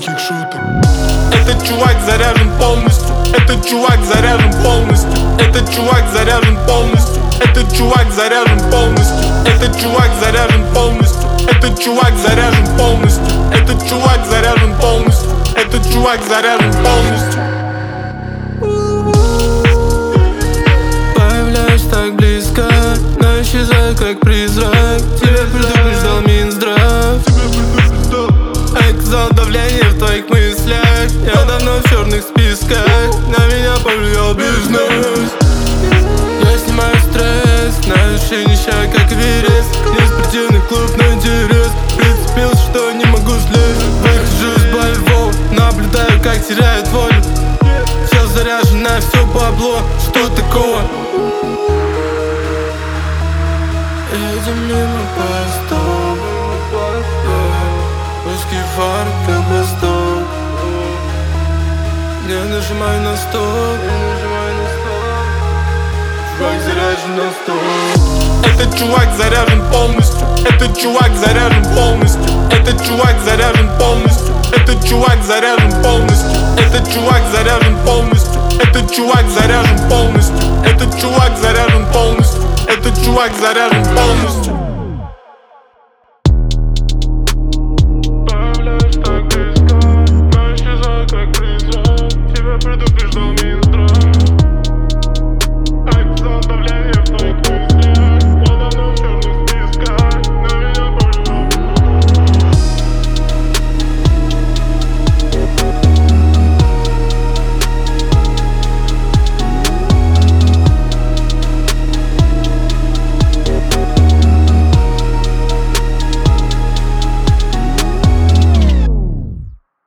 никаких шуток. Этот чувак заряжен полностью. Этот чувак заряжен полностью. Этот чувак заряжен полностью. Этот чувак заряжен полностью. Этот чувак заряжен полностью. Этот чувак заряжен полностью. Этот чувак заряжен полностью. Этот чувак заряжен полностью. Появляюсь так близко, но исчезаю как призрак. Тебя предупреждал Минздрав. Оказал давление в твоих мыслях. Я давно в черных списках. На меня повлиял бизнес. Я снимаю стресс, на душе нищая как Эверест. Не спортивный клуб, но интерес. Прицепился, что не могу слезть. Выхожу из боевого, наблюдаю, как теряют волю. Все заряжено, все бабло, что такого? Едем мимо постов, узкие фары, как восток. Не нажимай на стоп, чувак заряжен на стоп. Этот чувак заряжен полностью. Этот чувак заряжен полностью. Этот чувак заряжен полностью. Этот чувак заряжен полностью. Этот чувак заряжен полностью. Этот чувак заряжен полностью. Этот чувак заряжен полностью. Этот чувак заряжен